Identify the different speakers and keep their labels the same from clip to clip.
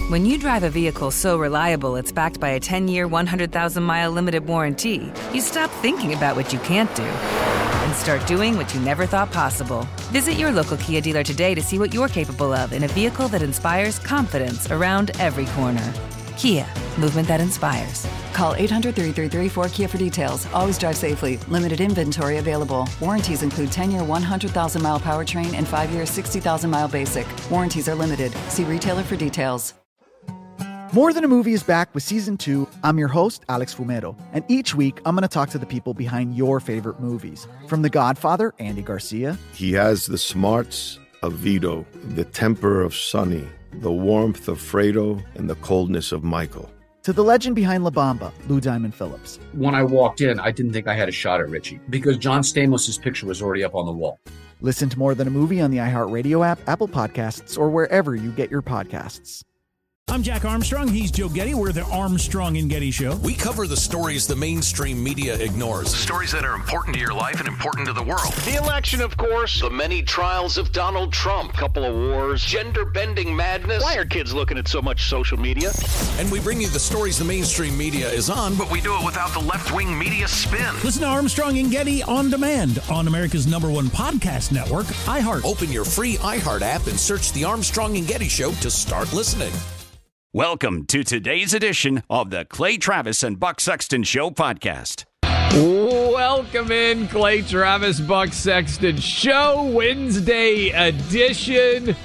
Speaker 1: When you drive a vehicle so reliable it's backed by a 10-year, 100,000-mile limited warranty, you stop thinking about what you can't do and start doing what you never thought possible. Visit your local Kia dealer today to see what you're capable of in a vehicle that inspires confidence around every corner. Kia, movement that inspires.
Speaker 2: Call 800-333-4KIA for details. Always drive safely. Limited inventory available. Warranties include 10-year 100,000-mile powertrain and 5-year 60,000-mile basic. Warranties are limited. See retailer for details.
Speaker 3: More Than a Movie is back with Season 2. I'm your host, Alex Fumero, and each week I'm going to talk to the people behind your favorite movies. From The Godfather, Andy Garcia.
Speaker 4: He has the smarts of Vito, the temper of Sonny, the warmth of Fredo, and the coldness of Michael.
Speaker 3: To the legend behind La Bamba, Lou Diamond Phillips.
Speaker 5: When I walked in, I didn't think I had a shot at Richie because John Stamos' picture was already up on the wall.
Speaker 3: Listen to More Than a Movie on the iHeartRadio app, Apple Podcasts, or wherever you get your podcasts.
Speaker 6: I'm Jack Armstrong. He's Joe Getty. We're the Armstrong and Getty Show.
Speaker 7: We cover the stories the mainstream media ignores. Stories that are important to your life and important to the world. The election, of course. The many trials of Donald Trump. Couple of wars. Gender-bending madness. Why are kids looking at so much social media? And we bring you the stories the mainstream media is on, but we do it without the left-wing media spin.
Speaker 6: Listen to Armstrong and Getty on demand on America's #1 podcast network, iHeart.
Speaker 7: Open your free iHeart app and search the Armstrong and Getty Show to start listening.
Speaker 8: Welcome to today's edition of the Clay Travis and Buck Sexton Show podcast.
Speaker 9: Welcome in, Clay Travis, Buck Sexton Show, Wednesday edition.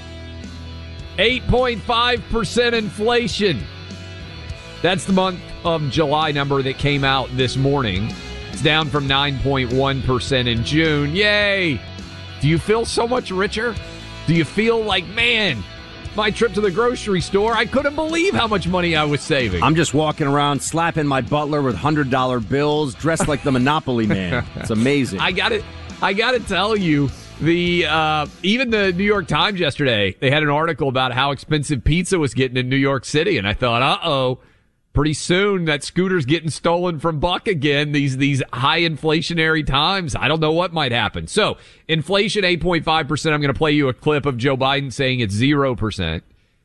Speaker 9: 8.5% inflation. That's the month of July number that came out this morning. It's down from 9.1% in June. Yay! Do you feel so much richer? Do you feel like, man, my trip to the grocery store, I couldn't believe how much money I was saving.
Speaker 10: I'm just walking around slapping my butler with $100 bills, dressed like the Monopoly man. It's amazing.
Speaker 9: I got to tell you, even the New York Times yesterday, they had an article about how expensive pizza was getting in New York City, and I thought, pretty soon that scooter's getting stolen from Buck again. These high inflationary times. I don't know what might happen. So inflation 8.5%. I'm going to play you a clip of Joe Biden saying it's 0%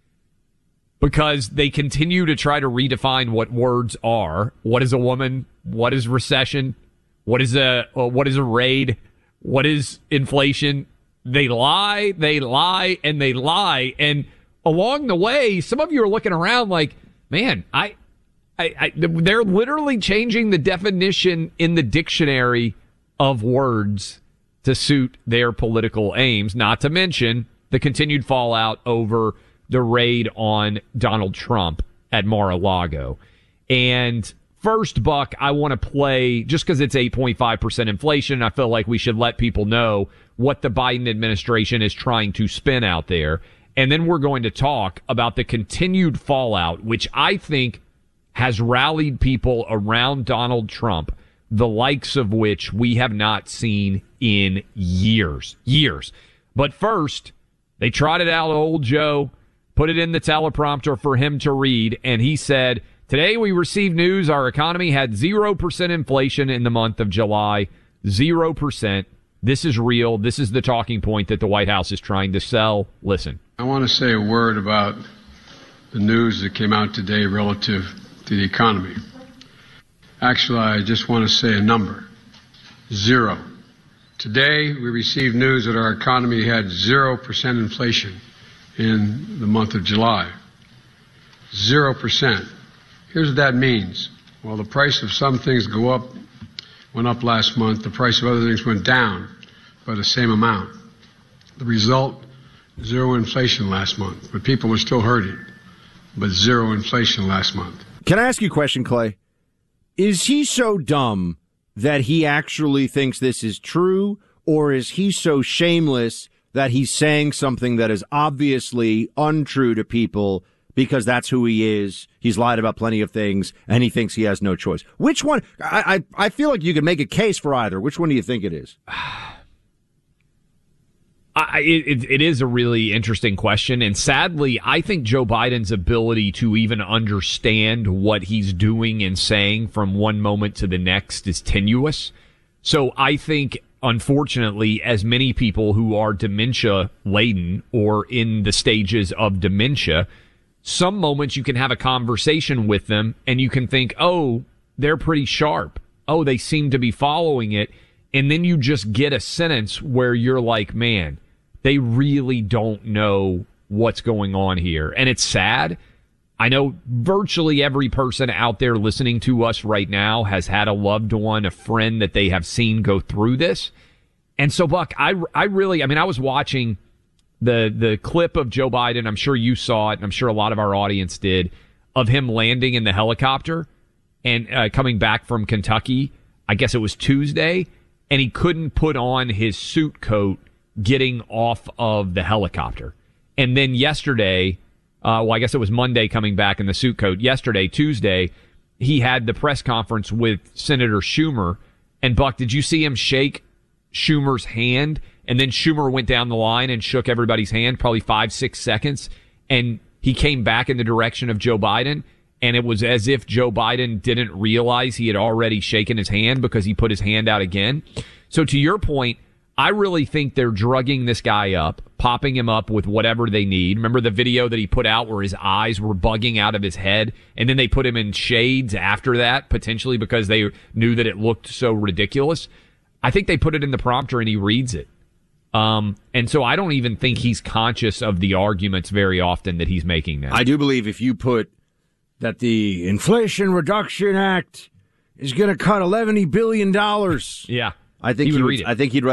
Speaker 9: because they continue to try to redefine what words are. What is a woman? What is recession? What is a raid? What is inflation? They lie, and they lie. And along the way, some of you are looking around like, man, they're literally changing the definition in the dictionary of words to suit their political aims, not to mention the continued fallout over the raid on Donald Trump at Mar-a-Lago. And first, Buck, I want to play, just because it's 8.5% inflation, I feel like we should let people know what the Biden administration is trying to spin out there. And then we're going to talk about the continued fallout, which I think has rallied people around Donald Trump, the likes of which we have not seen in years. But first, they trotted out old Joe, put it in the teleprompter for him to read, and he said, today we received news our economy had 0% inflation in the month of July. 0%. This is real. This is the talking point that the White House is trying to sell. Listen.
Speaker 11: I want to say a word about the news that came out today relative to the economy. Actually, I just want to say a number. 0. Today, we received news that our economy had 0% inflation in the month of July. 0%. Here's what that means. While the price of some things went up last month, the price of other things went down by the same amount. The result, 0 inflation last month. But people were still hurting. But 0 inflation last month.
Speaker 10: Can I ask you a question, Clay? Is he so dumb that he actually thinks this is true, or is he so shameless that he's saying something that is obviously untrue to people because that's who he is? He's lied about plenty of things, and he thinks he has no choice. Which one? I feel like you could make a case for either. Which one do you think it is?
Speaker 9: It is a really interesting question, and sadly, I think Joe Biden's ability to even understand what he's doing and saying from one moment to the next is tenuous. So I think, unfortunately, as many people who are dementia-laden or in the stages of dementia some moments you can have a conversation with them and you can think, oh, they're pretty sharp. Oh, they seem to be following it. And then you just get a sentence where you're like, man, they really don't know what's going on here. And it's sad. I know virtually every person out there listening to us right now has had a loved one, a friend that they have seen go through this. And so, Buck, I was watching the clip of Joe Biden. I'm sure you saw it, and I'm sure a lot of our audience did, of him landing in the helicopter and coming back from Kentucky. I guess it was Tuesday, and he couldn't put on his suit coat getting off of the helicopter. And then yesterday, I guess it was Monday coming back in the suit coat. Yesterday, Tuesday, he had the press conference with Senator Schumer. And Buck, did you see him shake Schumer's hand? And then Schumer went down the line and shook everybody's hand, probably 5-6 seconds. And he came back in the direction of Joe Biden. And it was as if Joe Biden didn't realize he had already shaken his hand because he put his hand out again. So to your point, I really think they're drugging this guy up, popping him up with whatever they need. Remember the video that he put out where his eyes were bugging out of his head? And then they put him in shades after that, potentially because they knew that it looked so ridiculous. I think they put it in the prompter and he reads it. And so I don't even think he's conscious of the arguments very often that he's making now.
Speaker 10: I do believe if you put that the Inflation Reduction Act is going to cut $11 billion.
Speaker 9: Yeah.
Speaker 10: I think he'd read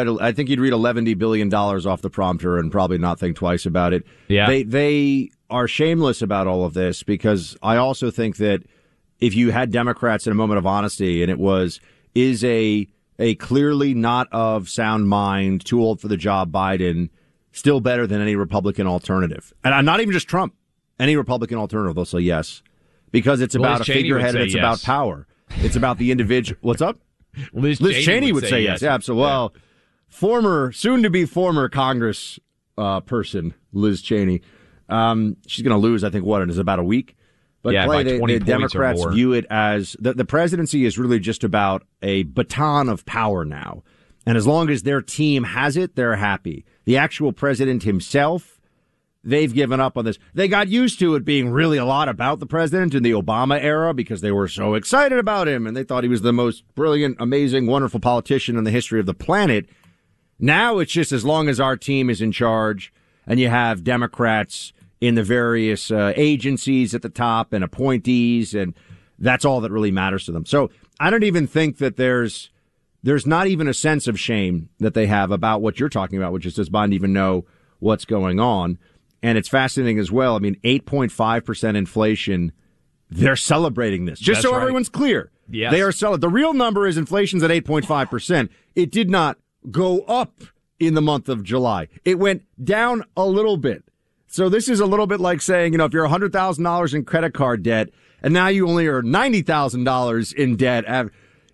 Speaker 10: $11 billion off the prompter and probably not think twice about it.
Speaker 9: Yeah.
Speaker 10: They are shameless about all of this because I also think that if you had Democrats in a moment of honesty and it was, is a clearly not of sound mind, too old for the job Biden, still better than any Republican alternative? And not even just Trump, any Republican alternative, they'll say yes. Because it's about a figurehead and it's about power. It's about the individual. What's up?
Speaker 9: Liz Cheney would say yes.
Speaker 10: Yeah, absolutely. Well, soon-to-be former Congress person, Liz Cheney, she's going to lose, I think, in about a week. But
Speaker 9: by 20
Speaker 10: the Democrats
Speaker 9: or more.
Speaker 10: view it as the presidency is really just about a baton of power now. And as long as their team has it, they're happy. The actual president himself, they've given up on this. They got used to it being really a lot about the president in the Obama era because they were so excited about him and they thought he was the most brilliant, amazing, wonderful politician in the history of the planet. Now it's just as long as our team is in charge and you have Democrats in the various agencies at the top and appointees, and that's all that really matters to them. So I don't even think that there's not even a sense of shame that they have about what you're talking about, which is does Biden even know what's going on? And it's fascinating as well. I mean, 8.5% inflation. They're celebrating this. Just so everyone's clear.
Speaker 9: Yes.
Speaker 10: They are the real number is inflation's at 8.5%. It did not go up in the month of July. It went down a little bit. So this is a little bit like saying, if you're $100,000 in credit card debt and now you only are $90,000 in debt, out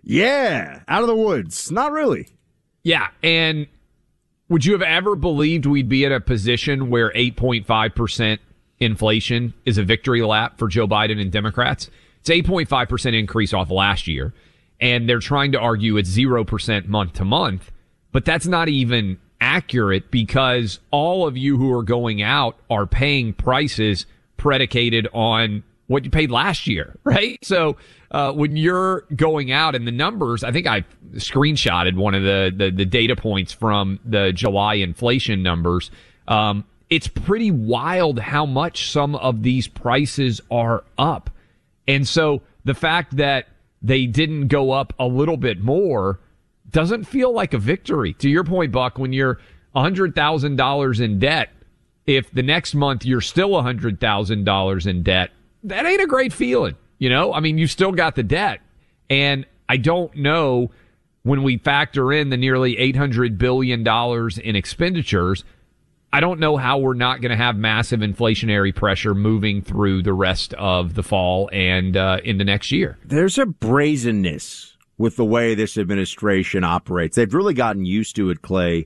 Speaker 10: of the woods. Not really.
Speaker 9: Yeah, and would you have ever believed we'd be in a position where 8.5% inflation is a victory lap for Joe Biden and Democrats? It's 8.5% increase off last year, and they're trying to argue it's 0% month to month, but that's not even accurate because all of you who are going out are paying prices predicated on what you paid last year, right? So when you're going out and the numbers, I think I screenshotted one of the data points from the July inflation numbers. It's pretty wild how much some of these prices are up. And so the fact that they didn't go up a little bit more doesn't feel like a victory. To your point, Buck, when you're $100,000 in debt, if the next month you're still $100,000 in debt, that ain't a great feeling. You still got the debt. And I don't know, when we factor in the nearly $800 billion in expenditures, I don't know how we're not going to have massive inflationary pressure moving through the rest of the fall and into next year.
Speaker 10: There's a brazenness with the way this administration operates. They've really gotten used to it, Clay.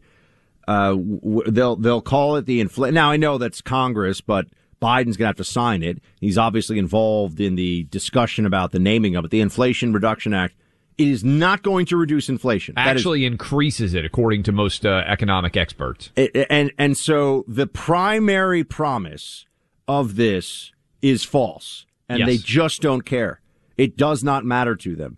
Speaker 10: They'll call it the inflation. Now, I know that's Congress, but Biden's going to have to sign it. He's obviously involved in the discussion about the naming of it. The Inflation Reduction Act is not going to reduce inflation.
Speaker 9: Actually increases it, according to most economic experts.
Speaker 10: And so the primary promise of this is false, and they just don't care. It does not matter to them.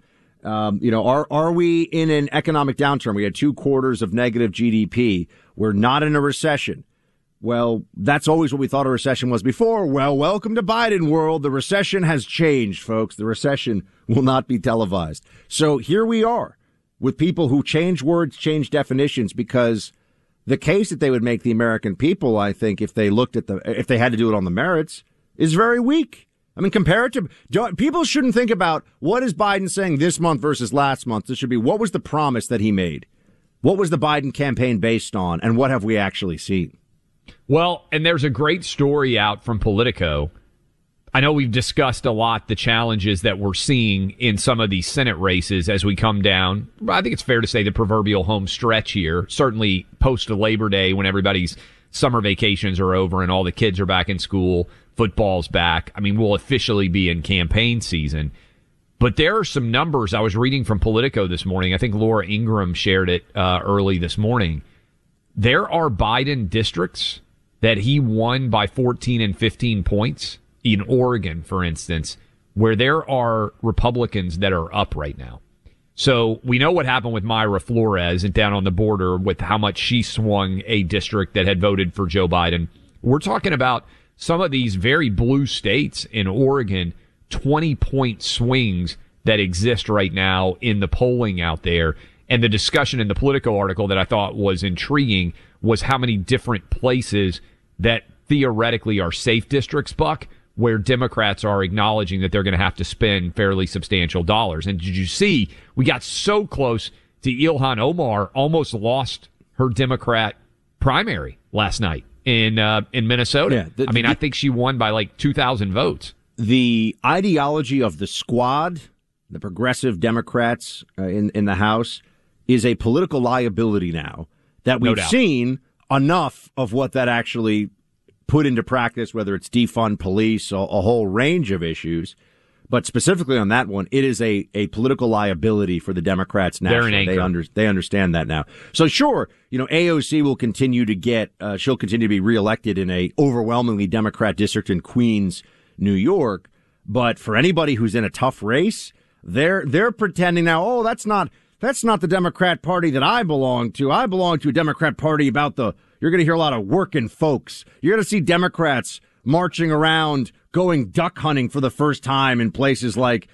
Speaker 10: Are we in an economic downturn? We had 2 quarters of negative GDP. We're not in a recession. Well, that's always what we thought a recession was before. Well, welcome to Biden world. The recession has changed, folks. The recession will not be televised. So here we are with people who change words, change definitions, because the case that they would make the American people, I think, if they had to do it on the merits, is very weak. I mean, people shouldn't think about what is Biden saying this month versus last month. This should be, what was the promise that he made? What was the Biden campaign based on? And what have we actually seen?
Speaker 9: Well, and there's a great story out from Politico. I know we've discussed a lot the challenges that we're seeing in some of these Senate races as we come down. I think it's fair to say the proverbial home stretch here, certainly post Labor Day when everybody's summer vacations are over and all the kids are back in school, football's back. I mean, we'll officially be in campaign season. But there are some numbers I was reading from Politico this morning. I think Laura Ingraham shared it early this morning. There are Biden districts that he won by 14 and 15 points in Oregon, for instance, where there are Republicans that are up right now. So we know what happened with Mayra Flores and down on the border with how much she swung a district that had voted for Joe Biden. We're talking about some of these very blue states in Oregon, 20-point swings that exist right now in the polling out there. And the discussion in the Politico article that I thought was intriguing was how many different places that theoretically are safe districts, Buck, where Democrats are acknowledging that they're going to have to spend fairly substantial dollars. And did you see, we got so close to Ilhan Omar almost lost her Democrat primary last night in Minnesota. Yeah, I think she won by like 2,000 votes.
Speaker 10: The ideology of the squad, the progressive Democrats in the House, is a political liability now that we've seen enough of what that actually put into practice, whether it's defund police, a whole range of issues. But specifically on that one, it is a political liability for the Democrats nationally. They understand that now. So sure, AOC will continue to she'll continue to be reelected in a overwhelmingly Democrat district in Queens, New York. But for anybody who's in a tough race, they're pretending now, that's not the Democrat Party that I belong to. I belong to a Democrat Party you're going to hear a lot of working folks. You're going to see Democrats marching around, going duck hunting for the first time in places like,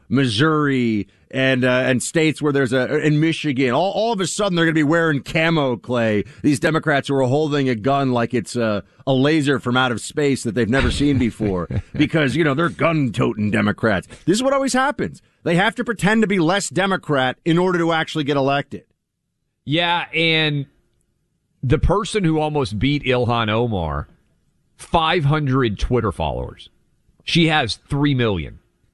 Speaker 10: Missouri and states where in Michigan. All of a sudden they're going to be wearing camo, Clay. These Democrats who are holding a gun like it's a laser from out of space that they've never seen before because, they're gun-toting Democrats. This is what always happens. They have to pretend to be less Democrat in order to actually get elected.
Speaker 9: Yeah, and the person who almost beat Ilhan Omar, 500 Twitter followers. She has 3 million.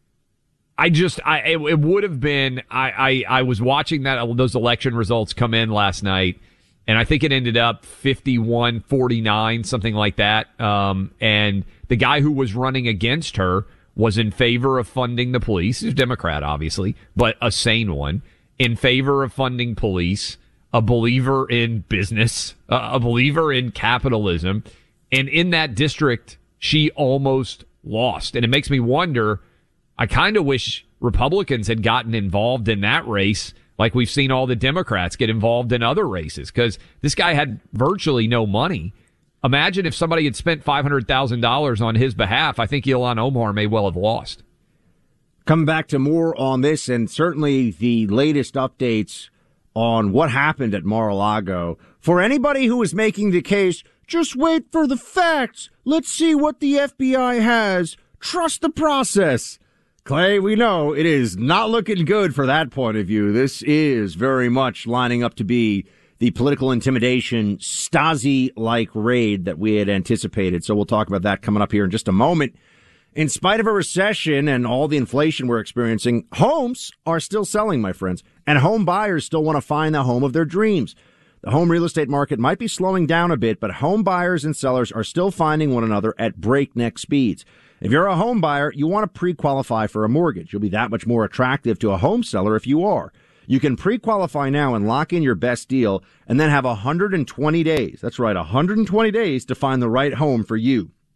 Speaker 9: It would have been, I was watching those election results come in last night, and I think it ended up 51-49, something like that. And the guy who was running against her was in favor of funding the police. He's a Democrat, obviously, but a sane one. In favor of funding police, a believer in business, a believer in capitalism. And in that district, she almost lost. And it makes me wonder, I kind of wish Republicans had gotten involved in that race like we've seen all the Democrats get involved in other races, because this guy had virtually no money. Imagine if somebody had spent $500,000 on his behalf. I think Ilhan Omar may well have lost.
Speaker 10: Coming back to more on this, and certainly the latest updates on what happened at Mar-a-Lago. For anybody who is making the case, just wait for the facts. Let's see what the FBI has. Trust the process. Clay, we know it is not looking good for that point of view. This is very much lining up to be the political intimidation Stasi-like raid that we had anticipated. So we'll talk about that coming up here in just a moment. In spite of a recession and all the inflation we're experiencing, homes are still selling, my friends, and home buyers still want to find the home of their dreams. The home real estate market might be slowing down a bit, but home buyers and sellers are still finding one another at breakneck speeds. If you're a home buyer, you want to pre-qualify for a mortgage. You'll be that much more attractive to a home seller if you are. You can pre-qualify now and lock in your best deal and then have 120 days. That's right, 120 days to find the right home for you.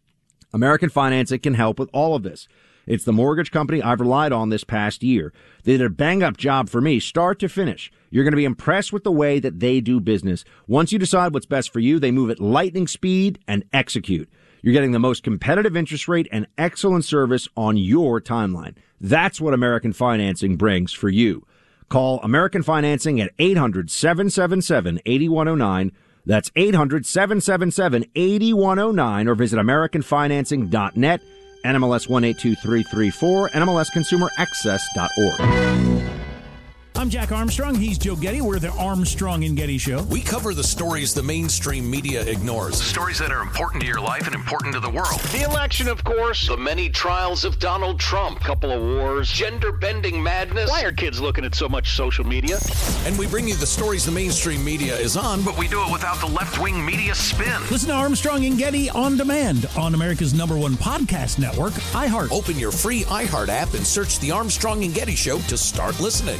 Speaker 10: American Financing can help with all of this. It's the mortgage company I've relied on this past year. They did a bang-up job for me, start to finish. You're going to be impressed with the way that they do business. Once you decide what's best for you, they move at lightning speed and execute. You're getting the most competitive interest rate and excellent service on your timeline. That's what American Financing brings for you. Call American Financing at 800-777-8109. That's 800-777-8109 or visit AmericanFinancing.net. NMLS 182334, NMLSConsumerAccess.org.
Speaker 6: I'm Jack Armstrong. He's Joe Getty. We're the Armstrong and Getty Show.
Speaker 7: We cover the stories the mainstream media ignores. Stories that are important to your life and important to the world. The election, of course. The many trials of Donald Trump. Couple of wars. Gender-bending madness. Why are kids looking at so much social media? And we bring you the stories the mainstream media is on, but we do it without the left-wing media spin.
Speaker 6: Listen to Armstrong and Getty on demand on America's #1 podcast network, iHeart.
Speaker 7: Open your free iHeart app and search the Armstrong and Getty Show to start listening.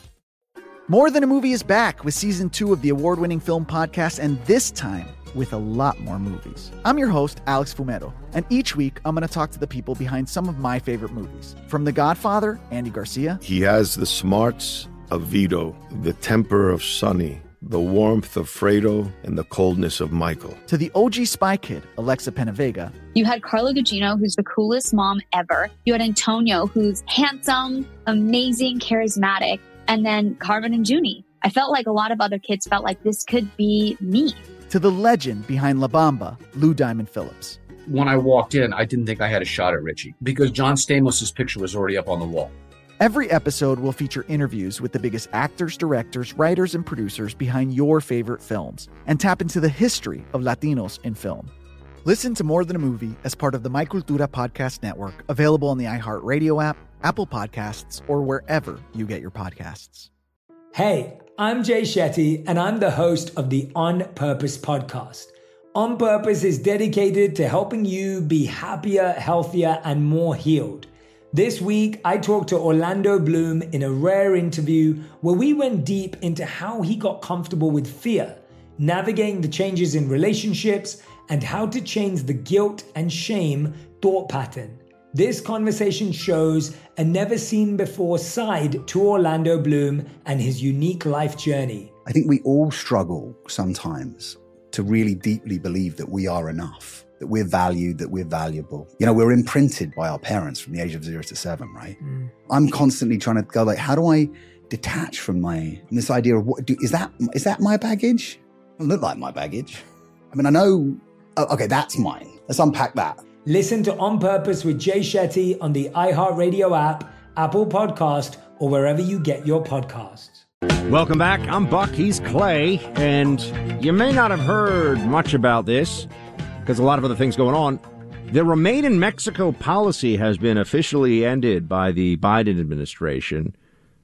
Speaker 3: More Than a Movie is back with season 2 of the award-winning film podcast, and this time with a lot more movies. I'm your host, Alex Fumero, and each week I'm going to talk to the people behind some of my favorite movies. From The Godfather, Andy Garcia.
Speaker 4: He has the smarts of Vito, the temper of Sonny, the warmth of Fredo, and the coldness of Michael.
Speaker 3: To the OG Spy Kid, Alexa Penavega.
Speaker 12: You had Carla Gugino, who's the coolest mom ever. You had Antonio, who's handsome, amazing, charismatic. And then Carmen and Junie. I felt like a lot of other kids felt like this could be me.
Speaker 3: To the legend behind La Bamba, Lou Diamond Phillips.
Speaker 5: When I walked in, I didn't think I had a shot at Richie because John Stamos' picture was already up on the wall.
Speaker 3: Every episode will feature interviews with the biggest actors, directors, writers, and producers behind your favorite films and tap into the history of Latinos in film. Listen to More Than a Movie as part of the My Cultura podcast network, available on the iHeartRadio app, Apple Podcasts, or wherever you get your podcasts.
Speaker 13: Hey, I'm Jay Shetty, and I'm the host of the On Purpose podcast. On Purpose is dedicated to helping you be happier, healthier, and more healed. This week, I talked to Orlando Bloom in a rare interview where we went deep into how he got comfortable with fear, navigating the changes in relationships, and how to change the guilt and shame thought pattern. This conversation shows a never-seen-before side to Orlando Bloom and his unique life journey.
Speaker 14: I think we all struggle sometimes to really deeply believe that we are enough, that we're valued, that we're valuable. You know, we're imprinted by our parents from the age of 0 to 7, right? I'm constantly trying to go like, how do I detach from this idea of is that my baggage? It doesn't look like my baggage. I mean, I know, okay, that's mine. Let's unpack that.
Speaker 13: Listen to On Purpose with Jay Shetty on the iHeartRadio app, Apple Podcast, or wherever you get your podcasts.
Speaker 10: Welcome back. I'm Buck. He's Clay. And you may not have heard much about this because a lot of other things going on. The Remain in Mexico policy has been officially ended by the Biden administration.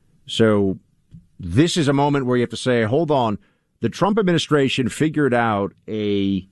Speaker 10: So this is a moment where you have to say, hold on. The Trump administration figured out a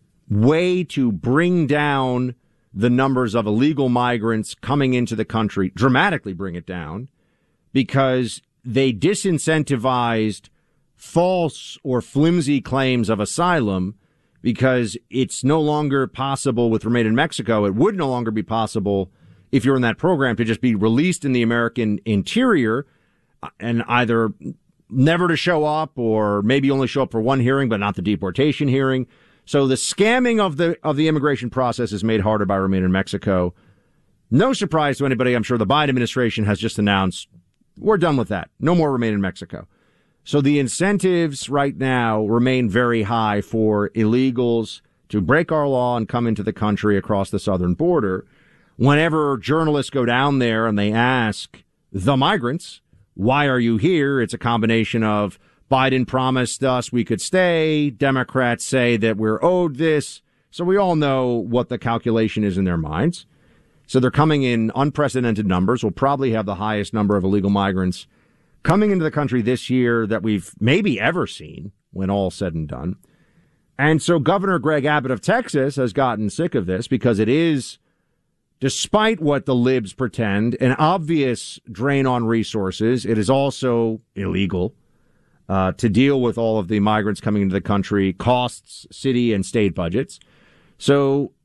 Speaker 10: way to bring down the numbers of illegal migrants coming into the country, dramatically bring it down, because they disincentivized false or flimsy claims of asylum, because it's no longer possible with Remain in Mexico. It would no longer be possible if you're in that program to just be released in the American interior and either never to show up or maybe only show up for one hearing, but not the deportation hearing. So the scamming of the immigration process is made harder by Remain in Mexico. No surprise to anybody. I'm sure the Biden administration has just announced we're done with that. No more Remain in Mexico. So the incentives right now remain very high for illegals to break our law and come into the country across the southern border. Whenever journalists go down there and they ask the migrants, why are you here? It's a combination of Biden promised us we could stay. Democrats say that we're owed this. So we all know what the calculation is in their minds. So they're coming in unprecedented numbers. We'll probably have the highest number of illegal migrants coming into the country this year that we've maybe ever seen when all said and done. And so Governor Greg Abbott of Texas has gotten sick of this because it is, despite what the libs pretend, an obvious drain on resources. It is also illegal. To deal with all of the migrants coming into the country, costs city and state budgets. So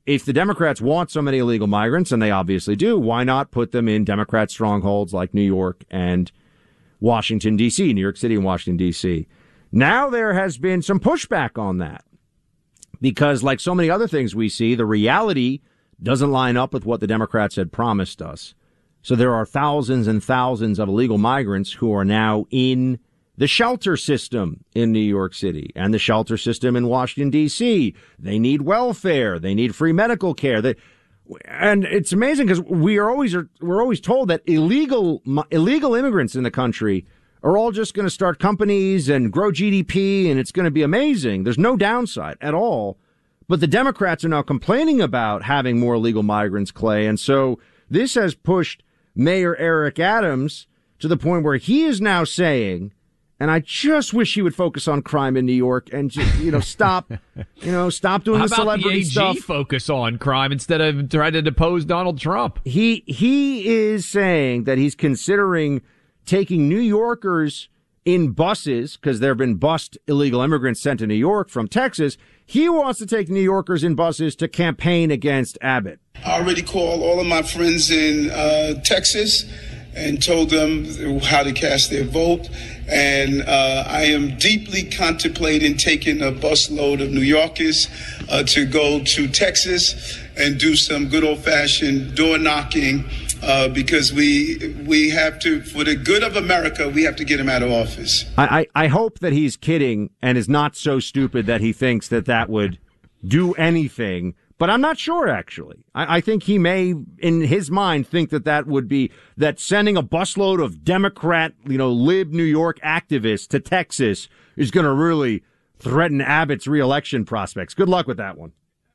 Speaker 10: if the Democrats want so many illegal migrants, and they obviously do, why not put them in Democrat strongholds like New York and Washington, D.C., New York City and Washington, D.C.? Now there has been some pushback on that because, like so many other things we see, the reality doesn't line up with what the Democrats had promised us. So there are thousands and thousands of illegal migrants who are now in the shelter system in New York City and the shelter system in Washington, D.C. They need welfare. They need free medical care. And it's amazing because we're always told that illegal immigrants in the country are all just going to start companies and grow GDP, and it's going to be amazing. There's no downside at all. But the Democrats are now complaining about having more illegal migrants, Clay. And so this has pushed Mayor Eric Adams to the point where he is now saying, and I just wish he would focus on crime in New York and just, stop doing the celebrity stuff.
Speaker 9: How about the AG focus on crime instead of trying to depose Donald Trump?
Speaker 10: He is saying that he's considering taking New Yorkers in buses, because there have been bused illegal immigrants sent to New York from Texas. He wants to take New Yorkers in buses to campaign against Abbott.
Speaker 15: I already called all of my friends in Texas and told them how to cast their vote. And I am deeply contemplating taking a busload of New Yorkers to go to Texas and do some good old-fashioned door knocking because we have to, for the good of America, we have to get him out of office.
Speaker 10: I hope that he's kidding and is not so stupid that he thinks that would do anything. But I'm not sure, actually. I think he may, in his mind, think that would be that sending a busload of Democrat, lib New York activists to Texas is going to really threaten Abbott's reelection prospects. Good luck with that one.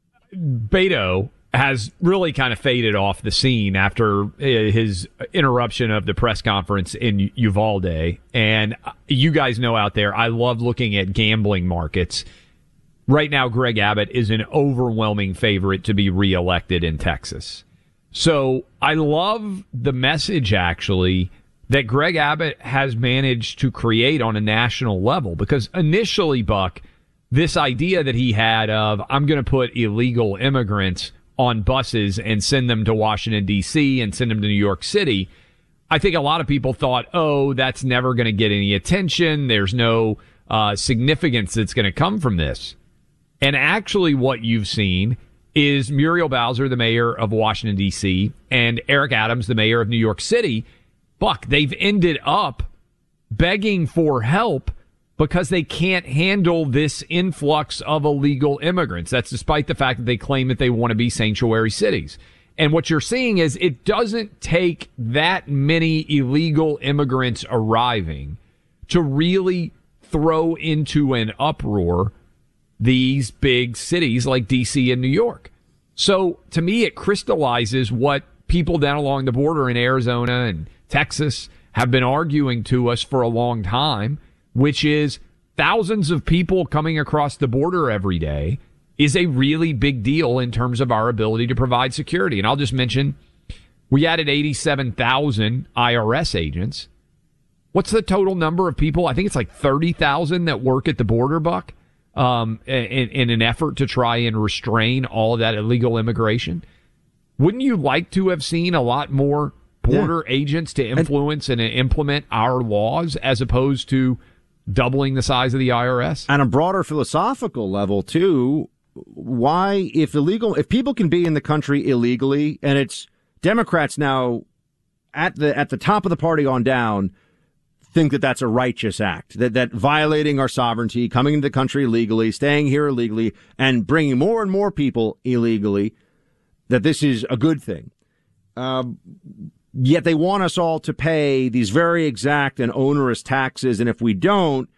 Speaker 9: Beto has really kind of faded off the scene after his interruption of the press conference in Uvalde. And you guys know out there, I love looking at gambling markets. Right now, Greg Abbott is an overwhelming favorite to be reelected in Texas. So I love the message, actually, that Greg Abbott has managed to create on a national level. Because initially, Buck, this idea that he had of, I'm going to put illegal immigrants on buses and send them to Washington, D.C. and send them to New York City, I think a lot of people thought, that's never going to get any attention. There's no significance that's going to come from this. And actually what you've seen is Muriel Bowser, the mayor of Washington, D.C., and Eric Adams, the mayor of New York City, Buck, they've ended up begging for help because they can't handle this influx of illegal immigrants. That's despite the fact that they claim that they want to be sanctuary cities. And what you're seeing is it doesn't take that many illegal immigrants arriving to really throw into an uproar these big cities like D.C. and New York. So to me, it crystallizes what people down along the border in Arizona and Texas have been arguing to us for a long time, which is thousands of people coming across the border every day is a really big deal in terms of our ability to provide security. And I'll just mention, we added 87,000 IRS agents. What's the total number of people? I think it's like 30,000 that work at the border, Buck. In an effort to try and restrain all of that illegal immigration. Wouldn't you like to have seen a lot more border agents to influence and implement our laws as opposed to doubling the size of the IRS?
Speaker 10: On a broader philosophical level, too, why, if people can be in the country illegally, and it's Democrats now at the top of the party on down, think that that's a righteous act, that violating our sovereignty, coming into the country illegally, staying here illegally, and bringing more and more people illegally, that this is a good thing. Yet they want us all to pay these very exact and onerous taxes, and if we don't,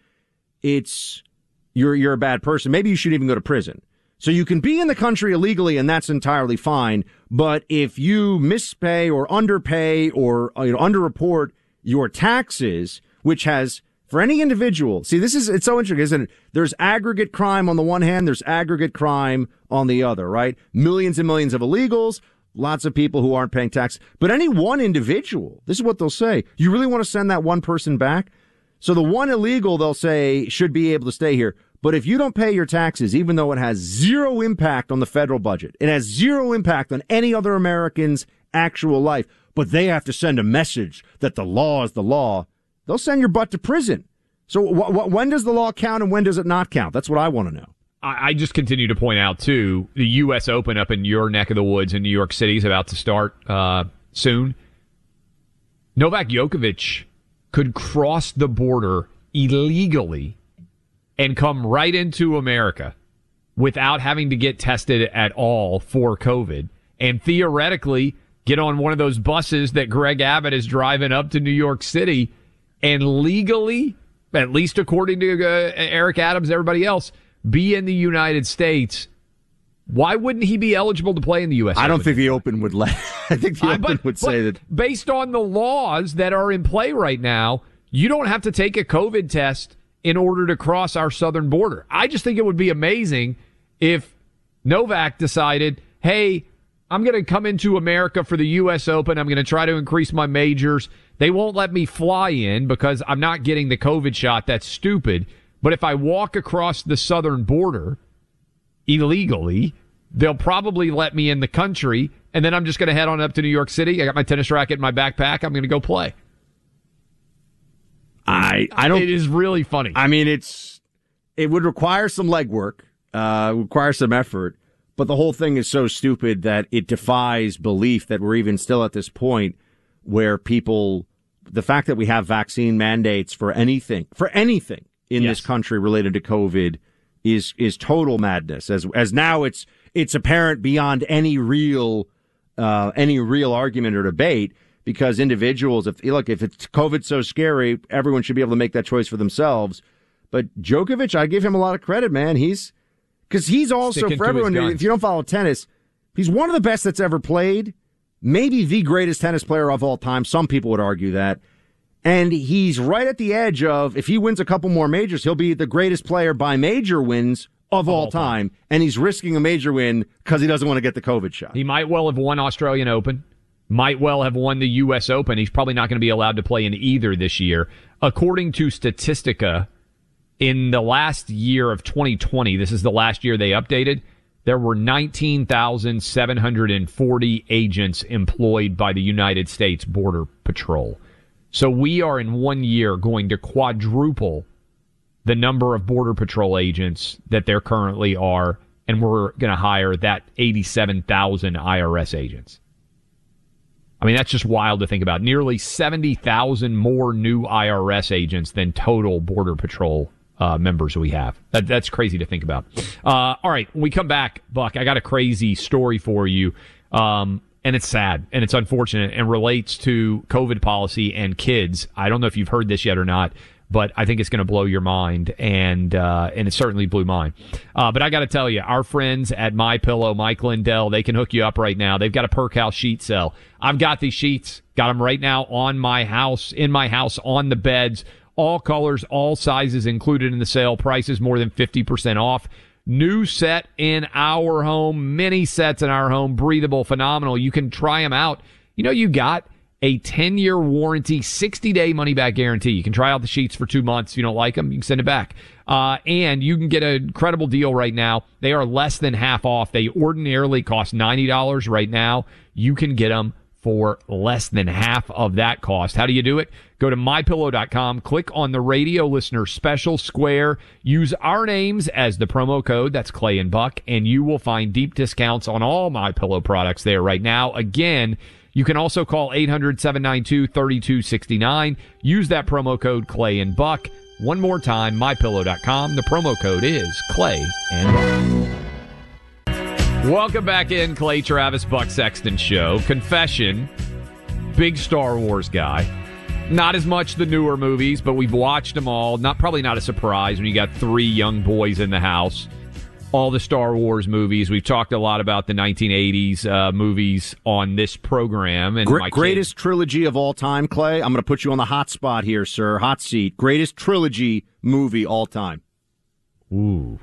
Speaker 10: you're a bad person. Maybe you should even go to prison. So you can be in the country illegally, and that's entirely fine. But if you mispay or underpay or underreport your taxes, which has, for any individual, it's so interesting, isn't it? There's aggregate crime on the one hand, there's aggregate crime on the other, right? Millions and millions of illegals, lots of people who aren't paying tax. But any one individual, this is what they'll say, you really want to send that one person back? So the one illegal, they'll say, should be able to stay here. But if you don't pay your taxes, even though it has zero impact on the federal budget, it has zero impact on any other American's actual life, but they have to send a message that the law is the law, they'll send your butt to prison. So when does the law count and when does it not count? That's what I want to know.
Speaker 9: I just continue to point out, too, the U.S. Open up in your neck of the woods in New York City is about to start soon. Novak Djokovic could cross the border illegally and come right into America without having to get tested at all for COVID, and theoretically get on one of those buses that Greg Abbott is driving up to New York City and legally, at least according to Eric Adams, everybody else, be in the United States. Why wouldn't he be eligible to play in the U.S.
Speaker 10: I don't
Speaker 9: Open?
Speaker 10: think the Open would let. I think the Open would say that.
Speaker 9: Based on the laws that are in play right now, you don't have to take a COVID test in order to cross our southern border. I just think it would be amazing if Novak decided, hey, I'm going to come into America for the U.S. Open. I'm going to try to increase my majors. They won't let me fly in because I'm not getting the COVID shot. That's stupid. But if I walk across the southern border illegally, they'll probably let me in the country, and then I'm just going to head on up to New York City. I got my tennis racket in my backpack. I'm going to go play.
Speaker 10: I don't.
Speaker 9: It is really funny.
Speaker 10: I mean, it would require some legwork, require some effort, but the whole thing is so stupid that it defies belief that we're even still at this point where people, the fact that we have vaccine mandates for anything in this country related to COVID is total madness. As now it's apparent beyond any real argument or debate. Because individuals, if it's COVID so scary, everyone should be able to make that choice for themselves. But Djokovic, I give him a lot of credit, man. He's also,
Speaker 9: sticking
Speaker 10: for everyone, if you don't follow tennis, he's one of the best that's ever played. Maybe the greatest tennis player of all time. Some people would argue that. And he's right at the edge of, if he wins a couple more majors, he'll be the greatest player by major wins of all time. And he's risking a major win because he doesn't want to get the COVID shot.
Speaker 9: He might well have won Australian Open. Might well have won the U.S. Open. He's probably not going to be allowed to play in either this year. According to Statistica, in the last year of 2020, this is the last year they updated, there were 19,740 agents employed by the United States Border Patrol. So we are in 1 year going to quadruple the number of Border Patrol agents that there currently are, and we're going to hire that 87,000 IRS agents. I mean, that's just wild to think about. Nearly 70,000 more new IRS agents than total Border Patrol members we have. That's crazy to think about. All right, when we come back, Buck, I got a crazy story for you, and it's sad, and it's unfortunate, and relates to COVID policy and kids. I don't know if you've heard this yet or not, but I think it's going to blow your mind, and it certainly blew mine. But I got to tell you, our friends at MyPillow, Mike Lindell, they can hook you up right now. They've got a Perk House sheet sale. I've got these sheets, got them right now in my house, on the beds, all colors, all sizes included in the sale. Prices more than 50% off. New set in our home, mini sets in our home, breathable, phenomenal. You can try them out. You know, you got a 10-year warranty, 60-day money-back guarantee. You can try out the sheets for 2 months. If you don't like them, you can send it back. And you can get an incredible deal right now. They are less than half off. They ordinarily cost $90 right now. You can get them for less than half of that cost. How do you do it? Go to MyPillow.com, click on the radio listener special square, use our names as the promo code, that's Clay and Buck, and you will find deep discounts on all MyPillow products there right now. Again, you can also call 800-792-3269. Use that promo code Clay and Buck. One more time, MyPillow.com. The promo code is Clay and Buck. Welcome back in, Clay Travis, Buck Sexton Show. Confession, big Star Wars guy. Not as much the newer movies, but we've watched them all. Probably not a surprise when you got 3 young boys in the house. All the Star Wars movies. We've talked a lot about the 1980s movies on this program. And
Speaker 10: greatest trilogy of all time, Clay. I'm going to put you on the hot spot here, sir. Hot seat. Greatest trilogy movie all time.
Speaker 9: Ooh.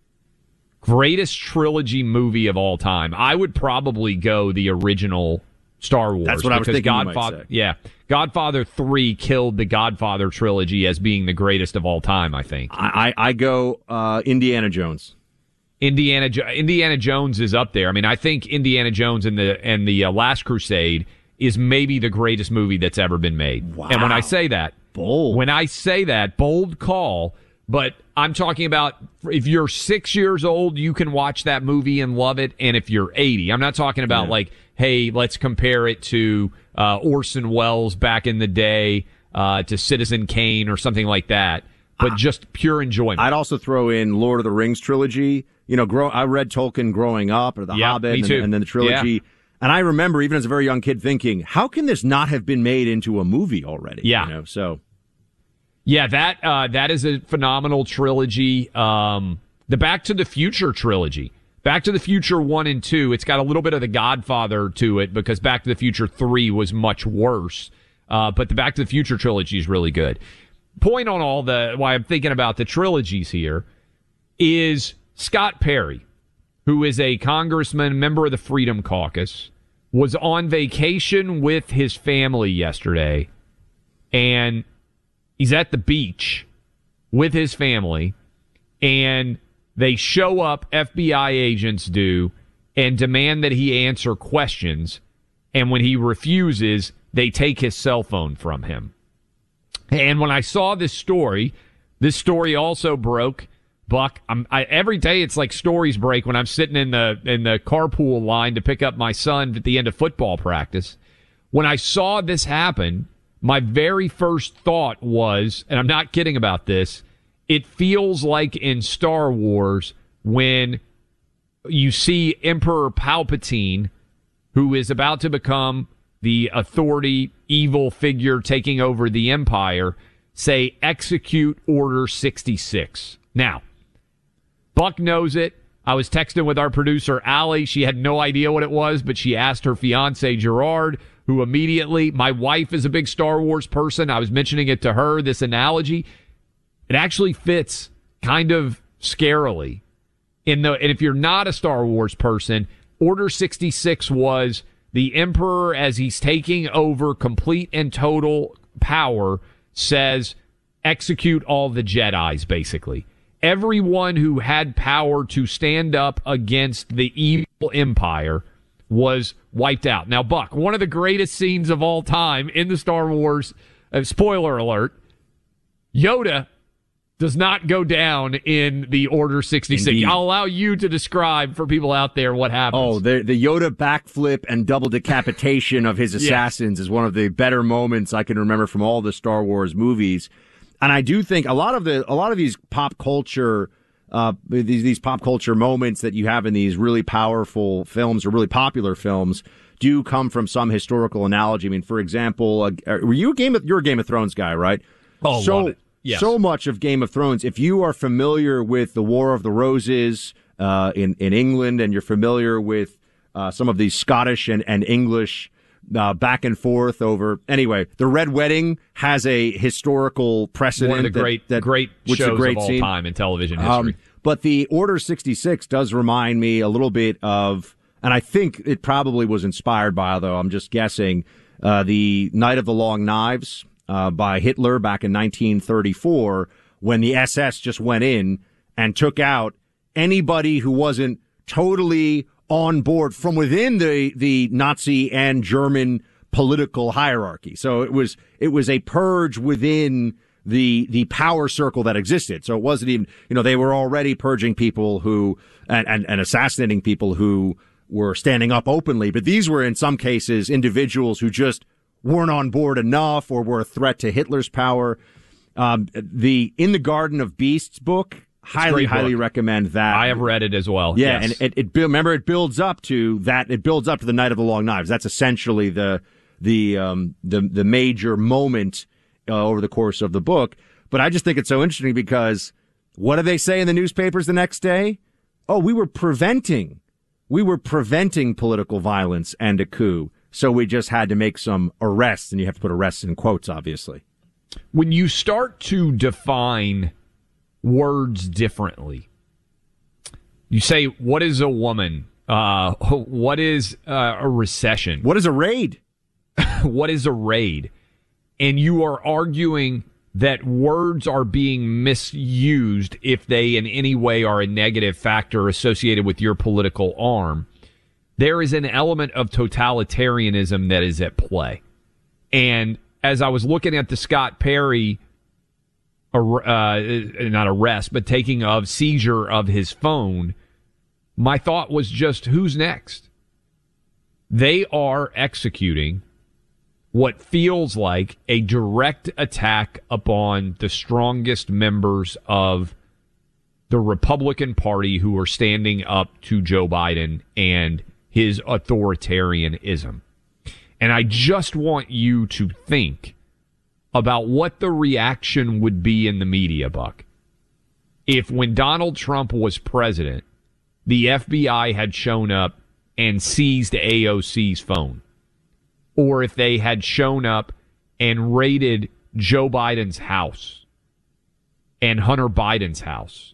Speaker 9: Greatest trilogy movie of all time. I would probably go the original Star Wars.
Speaker 10: That's what I was thinking
Speaker 9: Godfather,
Speaker 10: you might say.
Speaker 9: Yeah. Godfather 3 killed the Godfather trilogy as being the greatest of all time, I think.
Speaker 10: I go Indiana Jones.
Speaker 9: Indiana Jones is up there. I mean, I think Indiana Jones and the Last Crusade is maybe the greatest movie that's ever been made.
Speaker 10: Wow.
Speaker 9: And when I say that, bold call, but I'm talking about if you're 6 years old, you can watch that movie and love it. And if you're 80, I'm not talking about like, hey, let's compare it to Orson Welles back in the day, to Citizen Kane or something like that. But just pure enjoyment.
Speaker 10: I'd also throw in Lord of the Rings trilogy. You know, I read Tolkien growing up, or The Hobbit, and then the trilogy.
Speaker 9: Yeah.
Speaker 10: And I remember, even as a very young kid, thinking, how can this not have been made into a movie already?
Speaker 9: Yeah.
Speaker 10: You know, so.
Speaker 9: Yeah, that is a phenomenal trilogy. The Back to the Future trilogy. Back to the Future 1 and 2, it's got a little bit of the Godfather to it because Back to the Future 3 was much worse. But the Back to the Future trilogy is really good. Point on why I'm thinking about the trilogies here is Scott Perry, who is a congressman, member of the Freedom Caucus, was on vacation with his family yesterday, and he's at the beach with his family, and they show up, FBI agents do, and demand that he answer questions, and when he refuses, they take his cell phone from him. And when I saw this story also broke. Buck, every day it's like stories break when I'm sitting in the carpool line to pick up my son at the end of football practice. When I saw this happen, my very first thought was, and I'm not kidding about this, it feels like in Star Wars when you see Emperor Palpatine, who is about to become the authority, evil figure taking over the Empire, say, execute Order 66. Now, Buck knows it. I was texting with our producer, Allie. She had no idea what it was, but she asked her fiance, Gerard, who immediately, my wife is a big Star Wars person. I was mentioning it to her, this analogy. It actually fits kind of scarily. And if you're not a Star Wars person, Order 66 was the Emperor, as he's taking over complete and total power, says, execute all the Jedis, basically. Everyone who had power to stand up against the evil empire was wiped out. Now, Buck, one of the greatest scenes of all time in the Star Wars, spoiler alert, Yoda does not go down in the Order 66.
Speaker 10: Indeed.
Speaker 9: I'll allow you to describe for people out there what happens.
Speaker 10: Oh, the Yoda backflip and double decapitation of his assassins is one of the better moments I can remember from all the Star Wars movies. And I do think a lot of these pop culture these pop culture moments that you have in these really powerful films or really popular films do come from some historical analogy. I mean, for example, you're a Game of Thrones guy, right?
Speaker 9: Oh, love it. Yes.
Speaker 10: So much of Game of Thrones, if you are familiar with the War of the Roses in England, and you're familiar with some of these Scottish and English back and forth over. Anyway, the Red Wedding has a historical precedent.
Speaker 9: One of the great shows of all time in television history.
Speaker 10: But the Order 66 does remind me a little bit of, and I think it probably was inspired by, although I'm just guessing, the Night of the Long Knives by Hitler back in 1934, when the SS just went in and took out anybody who wasn't totally on board from within the Nazi and German political hierarchy. So it was a purge within the power circle that existed. So it wasn't even, they were already purging people who and assassinating people who were standing up openly. But these were in some cases individuals who just weren't on board enough or were a threat to Hitler's power. The In the Garden of Beasts book, highly recommend that.
Speaker 9: I have read it as well.
Speaker 10: Yeah,
Speaker 9: yes.
Speaker 10: And it builds up to that. It builds up to the Night of the Long Knives. That's essentially the major moment over the course of the book. But I just think it's so interesting because what do they say in the newspapers the next day? Oh, we were preventing political violence and a coup. So we just had to make some arrests, and you have to put arrests in quotes, obviously.
Speaker 9: When you start to define words differently, you say, what is a woman? What is a recession?
Speaker 10: What is a raid?
Speaker 9: What is a raid? And you are arguing that words are being misused if they in any way are a negative factor associated with your political arm. There is an element of totalitarianism that is at play. And as I was looking at the Scott Perry, not arrest, but taking of seizure of his phone, my thought was just, who's next? They are executing what feels like a direct attack upon the strongest members of the Republican Party who are standing up to Joe Biden and his authoritarianism. And I just want you to think about what the reaction would be in the media, Buck, if when Donald Trump was president, the FBI had shown up and seized AOC's phone, or if they had shown up and raided Joe Biden's house and Hunter Biden's house.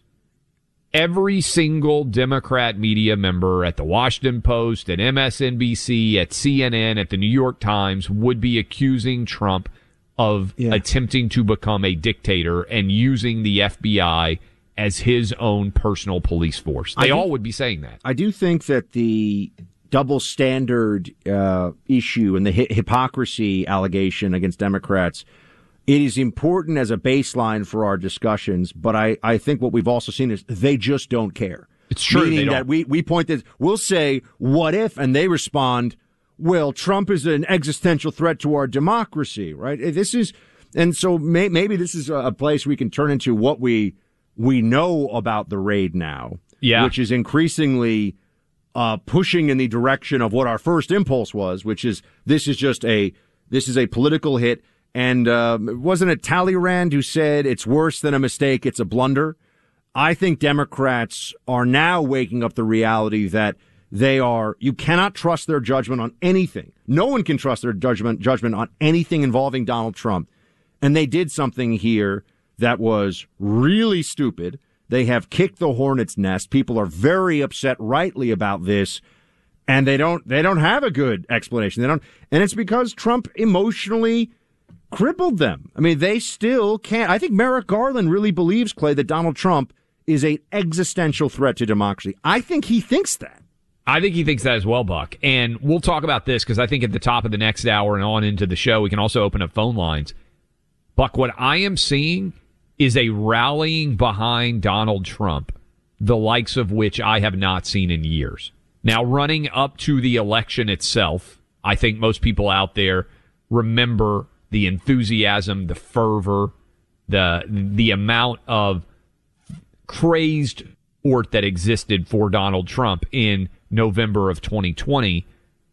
Speaker 9: Every single Democrat media member at the Washington Post, at MSNBC, at CNN, at the New York Times would be accusing Trump of attempting to become a dictator and using the FBI as his own personal police force. They all would be saying that.
Speaker 10: I do think that the double standard issue and the hypocrisy allegation against Democrats, it is important as a baseline for our discussions, but I think what we've also seen is they just don't care.
Speaker 9: It's true.
Speaker 10: Meaning that we point this, we'll say, what if, and they respond, well, Trump is an existential threat to our democracy, right? And so maybe this is a place we can turn into what we know about the raid now, which is increasingly pushing in the direction of what our first impulse was, which is this is a political hit. And wasn't it Talleyrand who said it's worse than a mistake, it's a blunder? I think Democrats are now waking up the reality that you cannot trust their judgment on anything. No one can trust their judgment on anything involving Donald Trump. And they did something here that was really stupid. They have kicked the hornet's nest. People are very upset, rightly, about this, and they don't have a good explanation. And it's because Trump emotionally crippled them. I mean, they still can't. I think Merrick Garland really believes, Clay, that Donald Trump is an existential threat to democracy. I think he thinks that.
Speaker 9: I think he thinks that as well, Buck. And we'll talk about this because I think at the top of the next hour and on into the show, we can also open up phone lines. Buck, what I am seeing is a rallying behind Donald Trump, the likes of which I have not seen in years. Now, running up to the election itself, I think most people out there remember the enthusiasm, the fervor, the amount of crazed support that existed for Donald Trump in November of 2020.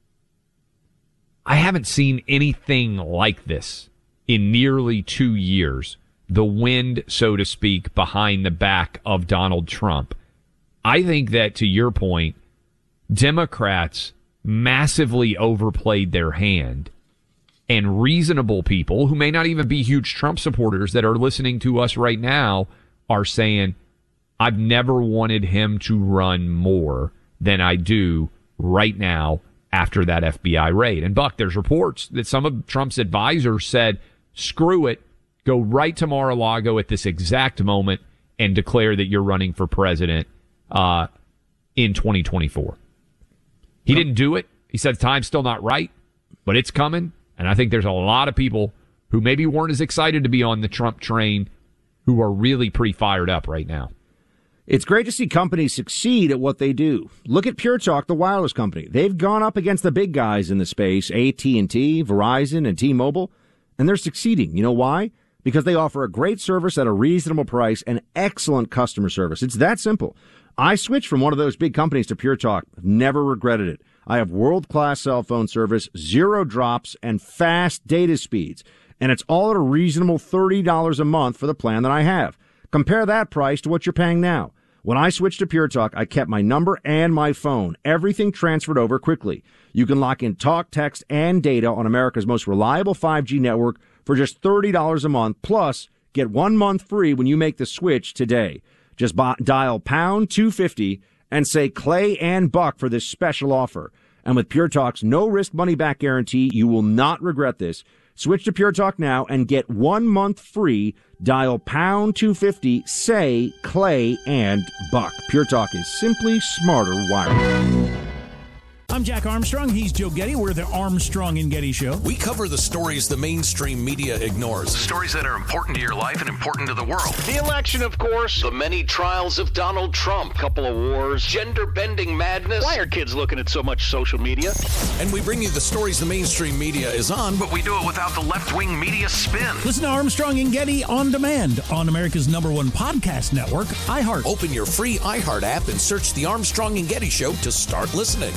Speaker 9: I haven't seen anything like this in nearly 2 years. The wind, so to speak, behind the back of Donald Trump. I think that, to your point, Democrats massively overplayed their hand, and reasonable people who may not even be huge Trump supporters that are listening to us right now are saying, I've never wanted him to run more than I do right now after that FBI raid. And Buck, there's reports that some of Trump's advisors said, screw it, go right to Mar-a-Lago at this exact moment and declare that you're running for president in 2024. He didn't do it. He said the time's still not right, but it's coming. And I think there's a lot of people who maybe weren't as excited to be on the Trump train who are really pretty fired up right now.
Speaker 10: It's great to see companies succeed at what they do. Look at Pure Talk, the wireless company. They've gone up against the big guys in the space, AT&T, Verizon, and T-Mobile, and they're succeeding. You know why? Because they offer a great service at a reasonable price and excellent customer service. It's that simple. I switched from one of those big companies to Pure Talk. I've never regretted it. I have world-class cell phone service, 0 drops, and fast data speeds. And it's all at a reasonable $30 a month for the plan that I have. Compare that price to what you're paying now. When I switched to Pure Talk, I kept my number and my phone. Everything transferred over quickly. You can lock in talk, text, and data on America's most reliable 5G network for just $30 a month. Plus, get 1 month free when you make the switch today. Just dial pound 250 and say Clay and Buck for this special offer. And with Pure Talk's no-risk money-back guarantee, you will not regret this. Switch to Pure Talk now and get 1 month free. Dial pound 250, say Clay and Buck. Pure Talk is simply smarter wired.
Speaker 6: I'm Jack Armstrong. He's Joe Getty. We're the Armstrong and Getty Show.
Speaker 7: We cover the stories the mainstream media ignores. Stories that are important to your life and important to the world. The election, of course. The many trials of Donald Trump. Couple of wars. Gender-bending madness. Why are kids looking at so much social media? And we bring you the stories the mainstream media is on, but we do it without the left-wing media spin.
Speaker 6: Listen to Armstrong and Getty on demand on America's #1 podcast network, iHeart.
Speaker 7: Open your free iHeart app and search The Armstrong and Getty Show to start listening.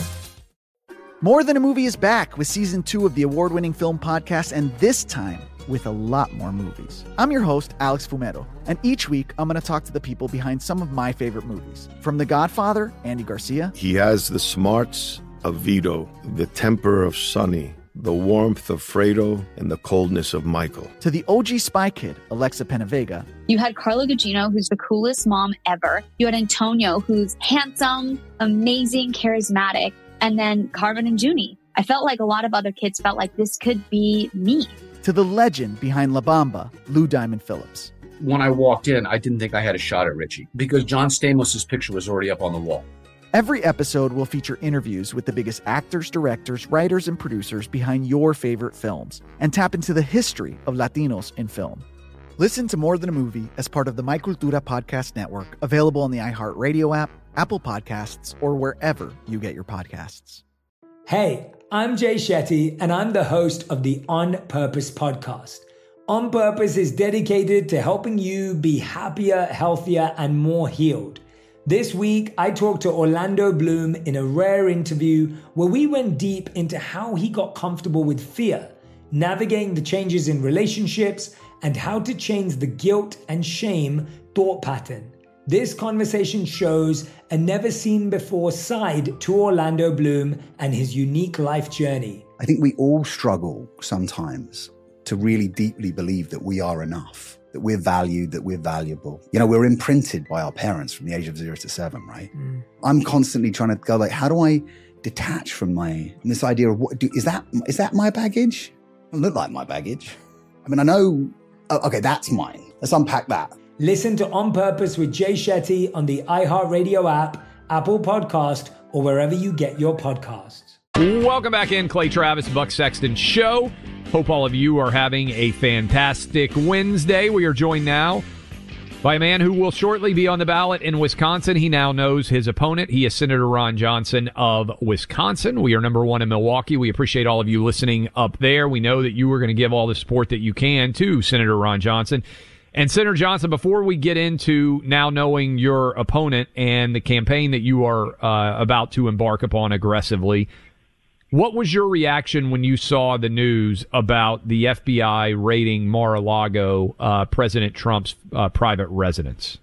Speaker 3: More Than a Movie is back with Season 2 of the award-winning film podcast, and this time with a lot more movies. I'm your host, Alex Fumero, and each week I'm going to talk to the people behind some of my favorite movies. From The Godfather, Andy Garcia.
Speaker 4: He has the smarts of Vito, the temper of Sonny, the warmth of Fredo, and the coldness of Michael.
Speaker 3: To the OG Spy Kid, Alexa Penavega.
Speaker 12: You had Carla Gugino, who's the coolest mom ever. You had Antonio, who's handsome, amazing, charismatic. And then Carvin and Junie. I felt like a lot of other kids felt like this could be me.
Speaker 3: To the legend behind La Bamba, Lou Diamond Phillips.
Speaker 5: When I walked in, I didn't think I had a shot at Richie because John Stamos' picture was already up on the wall.
Speaker 3: Every episode will feature interviews with the biggest actors, directors, writers, and producers behind your favorite films and tap into the history of Latinos in film. Listen to More Than a Movie as part of the My Cultura podcast network, available on the iHeartRadio app, Apple Podcasts, or wherever you get your podcasts.
Speaker 13: Hey, I'm Jay Shetty, and I'm the host of the On Purpose podcast. On Purpose is dedicated to helping you be happier, healthier, and more healed. This week, I talked to Orlando Bloom in a rare interview where we went deep into how he got comfortable with fear, navigating the changes in relationships, and how to change the guilt and shame thought pattern. This conversation shows a never-seen-before side to Orlando Bloom and his unique life journey.
Speaker 14: I think we all struggle sometimes to really deeply believe that we are enough, that we're valued, that we're valuable. You know, we're imprinted by our parents from the age of 0 to 7, right? I'm constantly trying to go like, how do I detach from this idea of is that my baggage? It doesn't look like my baggage. I mean, I know, okay, that's mine. Let's unpack that.
Speaker 13: Listen to On Purpose with Jay Shetty on the iHeartRadio app, Apple Podcast, or wherever you get your podcasts.
Speaker 9: Welcome back in, Clay Travis, Buck Sexton Show. Hope all of you are having a fantastic Wednesday. We are joined now by a man who will shortly be on the ballot in Wisconsin. He now knows his opponent. He is Senator Ron Johnson of Wisconsin. We are #1 in Milwaukee. We appreciate all of you listening up there. We know that you are going to give all the support that you can to Senator Ron Johnson. And Senator Johnson, before we get into now knowing your opponent and the campaign that you are about to embark upon aggressively, what was your reaction when you saw the news about the FBI raiding Mar-a-Lago, President Trump's private residence?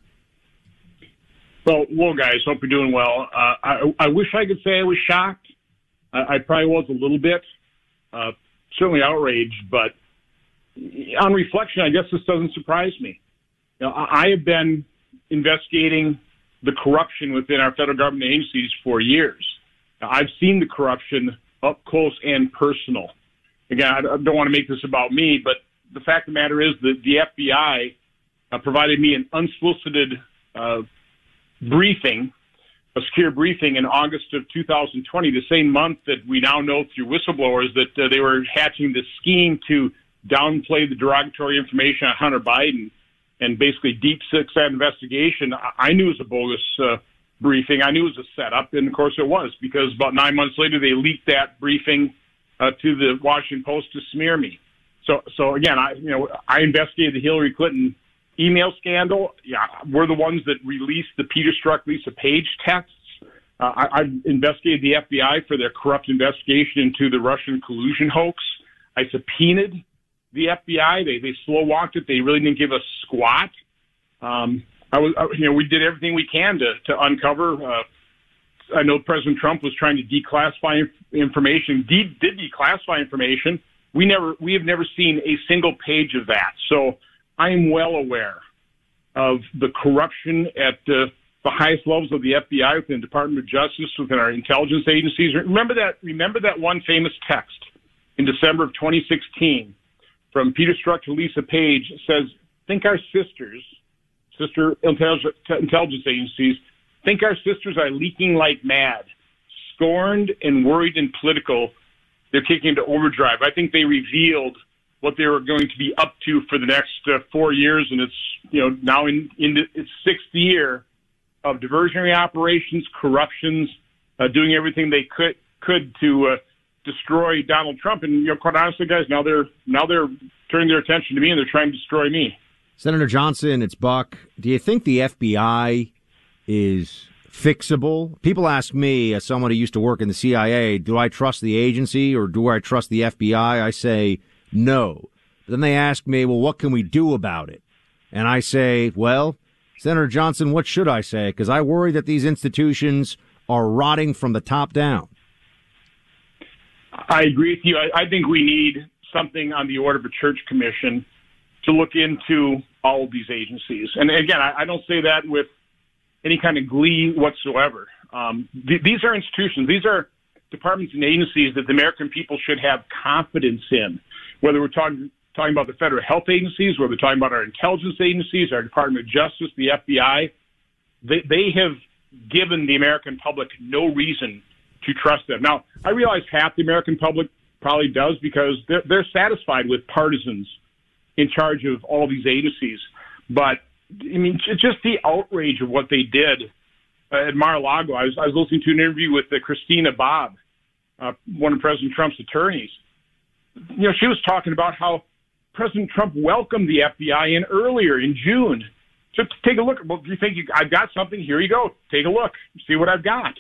Speaker 16: Well, guys, hope you're doing well. I wish I could say I was shocked. I probably was a little bit, certainly outraged, but on reflection, I guess this doesn't surprise me. You know, I have been investigating the corruption within our federal government agencies for years. Now, I've seen the corruption up close and personal. Again, I don't want to make this about me, but the fact of the matter is that the FBI provided me an unsolicited briefing, a secure briefing in August of 2020, the same month that we now know through whistleblowers that they were hatching this scheme to downplay the derogatory information on Hunter Biden and basically deep six that investigation. I knew it was a bogus briefing. I knew it was a setup, and of course it was, because about 9 months later they leaked that briefing to the Washington Post to smear me. So again, I investigated the Hillary Clinton email scandal. Yeah, we're the ones that released the Peter Strzok, Lisa Page texts. I investigated the FBI for their corrupt investigation into the Russian collusion hoax. I subpoenaed the FBI. They slow walked it. They really didn't give us squat. We did everything we can to uncover. I know President Trump was trying to declassify information. Did declassify information. We have never seen a single page of that. So I am well aware of the corruption at the highest levels of the FBI, within the Department of Justice, within our intelligence agencies. Remember that one famous text in December of 2016 from Peter Strzok to Lisa Page says, think our sister intelligence agencies, think our sisters are leaking like mad, scorned and worried and political. They're kicking into overdrive. I think they revealed what they were going to be up to for the next 4 years, and it's now in its sixth year of diversionary operations, corruptions, doing everything they could to destroy Donald Trump. And quite honestly, guys, now they're turning their attention to me and they're trying to destroy me.
Speaker 10: Senator Johnson, it's Buck. Do you think the FBI is fixable? People ask me, as someone who used to work in the CIA, do I trust the agency or do I trust the FBI? I say no. But then they ask me, well, what can we do about it? And I say, well, Senator Johnson, what should I say? Because I worry that these institutions are rotting from the top down.
Speaker 16: I agree with you. I think we need something on the order of a church commission to look into all of these agencies. And again, I don't say that with any kind of glee whatsoever. These are institutions. These are departments and agencies that the American people should have confidence in, whether we're talking about the federal health agencies, whether we're talking about our intelligence agencies, our Department of Justice, the FBI. They have given the American public no reason to trust them. Now, I realize half the American public probably does because they're satisfied with partisans in charge of all these agencies. But, I mean, just the outrage of what they did at Mar-a-Lago. I was listening to an interview with Christina Bobb, one of President Trump's attorneys. She was talking about how President Trump welcomed the FBI in earlier in June. So take a look. Well, do you think I've got something? Here you go. Take a look. See what I've got.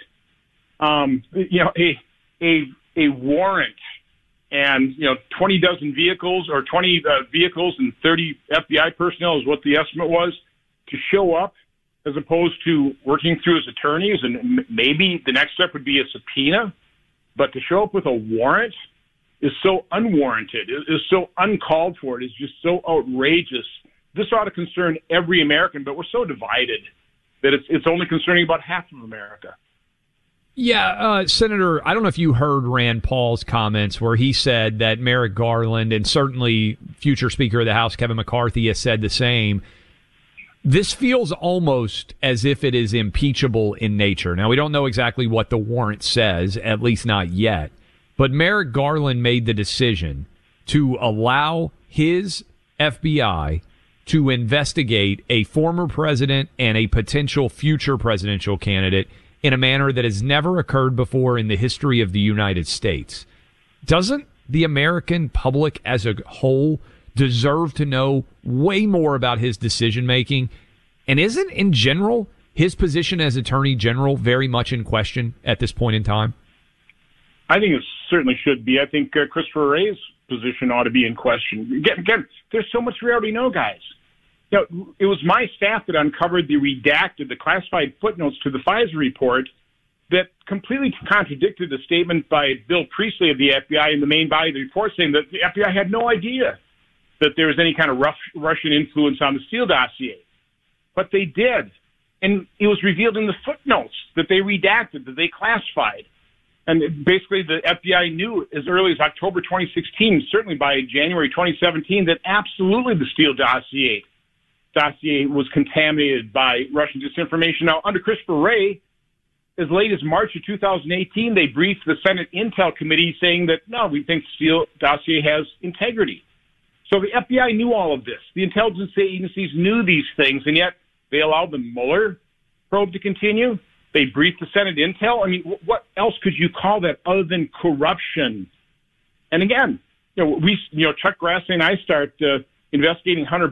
Speaker 16: A warrant and 20 dozen vehicles or 20 vehicles and 30 FBI personnel is what the estimate was to show up, as opposed to working through his attorneys, and maybe the next step would be a subpoena. But to show up with a warrant is so unwarranted, is so uncalled for, it is just so outrageous. This ought to concern every American, but we're so divided that it's only concerning about half of America.
Speaker 9: Yeah, Senator, I don't know if you heard Rand Paul's comments where he said that Merrick Garland and certainly future Speaker of the House Kevin McCarthy has said the same. This feels almost as if it is impeachable in nature. Now, we don't know exactly what the warrant says, at least not yet. But Merrick Garland made the decision to allow his FBI to investigate a former president and a potential future presidential candidate in a manner that has never occurred before in the history of the United States. Doesn't the American public as a whole deserve to know way more about his decision-making? And isn't, in general, his position as Attorney General very much in question at this point in time?
Speaker 16: I think it certainly should be. I think Christopher Wray's position ought to be in question. Again, there's so much we already know, guys. It was my staff that uncovered the classified footnotes to the FISA report that completely contradicted the statement by Bill Priestley of the FBI in the main body of the report, saying that the FBI had no idea that there was any kind of Russian influence on the Steele dossier. But they did. And it was revealed in the footnotes that they redacted, that they classified. And basically the FBI knew as early as October 2016, certainly by January 2017, that absolutely the Steele dossier was contaminated by Russian disinformation. Now, under Christopher Wray, as late as March of 2018, they briefed the Senate Intel Committee saying that, no, we think the Steele dossier has integrity. So the FBI knew all of this. The intelligence agencies knew these things, and yet they allowed the Mueller probe to continue. They briefed the Senate Intel. I mean, what else could you call that other than corruption? And again, Chuck Grassley and I start investigating Hunter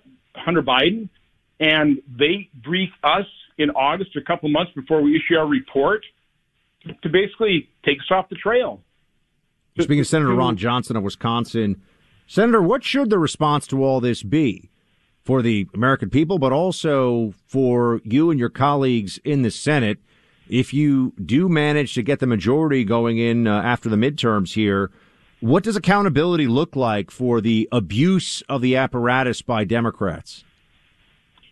Speaker 16: Biden, and they brief us in August, a couple months before we issue our report, to basically take us off the trail.
Speaker 10: Speaking of Senator Ron Johnson of Wisconsin, Senator, what should the response to all this be for the American people, but also for you and your colleagues in the Senate? If you do manage to get the majority going in after the midterms here, what does accountability look like for the abuse of the apparatus by Democrats?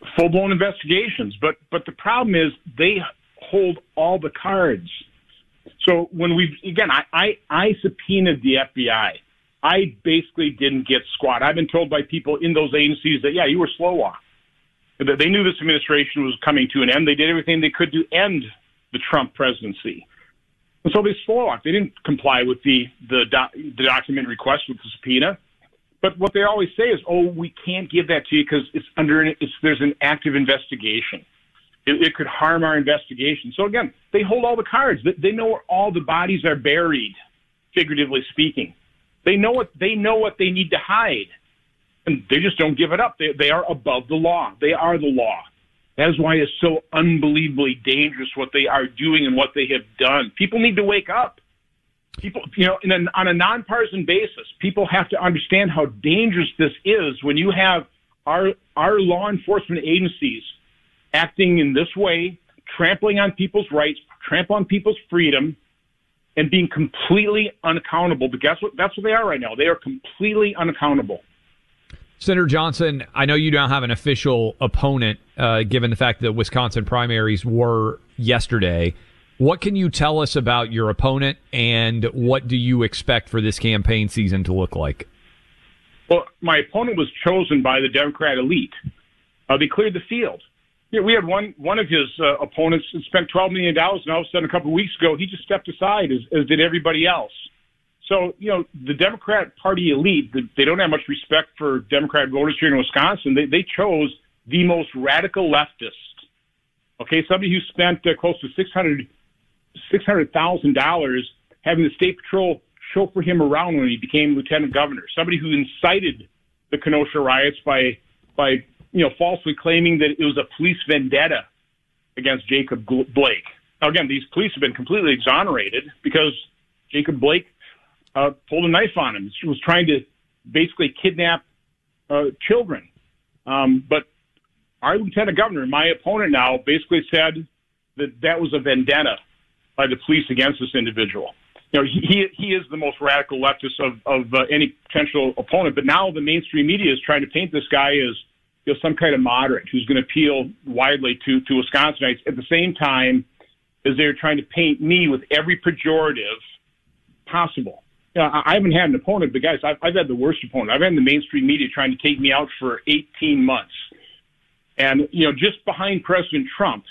Speaker 16: full-blown investigations. But the problem is they hold all the cards. So when I subpoenaed the FBI. I basically didn't get squat. I've been told by people in those agencies that, you were slow-walked. That they knew this administration was coming to an end. They did everything they could to end the Trump presidency. And so they slow-walked. They didn't comply with the document request with the subpoena. But what they always say is, we can't give that to you because there's an active investigation. It could harm our investigation. So again, they hold all the cards. They know where all the bodies are buried, figuratively speaking. They know what they need to hide, and they just don't give it up. They are above the law. They are the law. That is why it's so unbelievably dangerous what they are doing and what they have done. People need to wake up. People, on a nonpartisan basis, people have to understand how dangerous this is when you have our law enforcement agencies acting in this way, trampling on people's rights, trampling on people's freedom, and being completely unaccountable. But that's what they are right now. They are completely unaccountable.
Speaker 9: Senator Johnson, I know you don't have an official opponent, given the fact that Wisconsin primaries were yesterday. What can you tell us about your opponent, and what do you expect for this campaign season to look like?
Speaker 16: Well, my opponent was chosen by the Democrat elite. They cleared the field. We had one of his opponents spent $12 million, and all of a sudden, a couple of weeks ago, he just stepped aside, as did everybody else. So, the Democrat Party elite, they don't have much respect for Democrat voters here in Wisconsin. They chose the most radical leftist. Okay, somebody who spent close to $600,000 having the state patrol chauffeur him around when he became lieutenant governor. Somebody who incited the Kenosha riots by falsely claiming that it was a police vendetta against Jacob Blake. Now, again, these police have been completely exonerated because Jacob Blake pulled a knife on him. He was trying to basically kidnap children. But our lieutenant governor, my opponent now, basically said that was a vendetta by the police against this individual. He is the most radical leftist of any potential opponent. But now the mainstream media is trying to paint this guy as some kind of moderate who's going to appeal widely to Wisconsinites at the same time as they're trying to paint me with every pejorative possible. I haven't had an opponent, but guys, I've had the worst opponent. I've had the mainstream media trying to take me out for 18 months. And, just behind President Trump,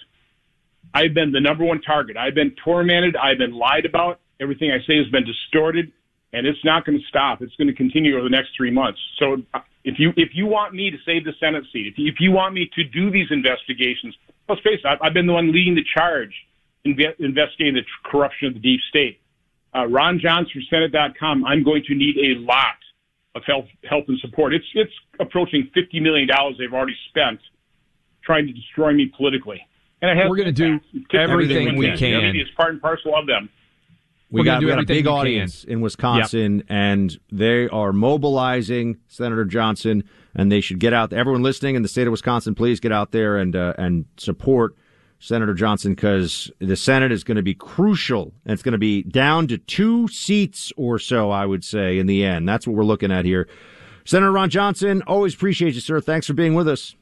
Speaker 16: I've been the number one target. I've been tormented. I've been lied about. Everything I say has been distorted, and it's not going to stop. It's going to continue over the next 3 months. So if you want me to save the Senate seat, if you want me to do these investigations, let's face it, I've been the one leading the charge investigating the corruption of the deep state. Ron Johns from Senate.com, I'm going to need a lot of help and support. It's approaching $50 million they've already spent trying to destroy me politically. And
Speaker 9: we're going to do everything we can.
Speaker 16: It's part and parcel of them.
Speaker 10: We got a big audience in Wisconsin, and they are mobilizing Senator Johnson, and they should get out. Everyone listening in the state of Wisconsin, please get out there and support Senator Johnson, because the Senate is going to be crucial, and it's going to be down to 2 seats or so, I would say, in the end. That's what we're looking at here. Senator Ron Johnson, always appreciate you, sir. Thanks for being with us.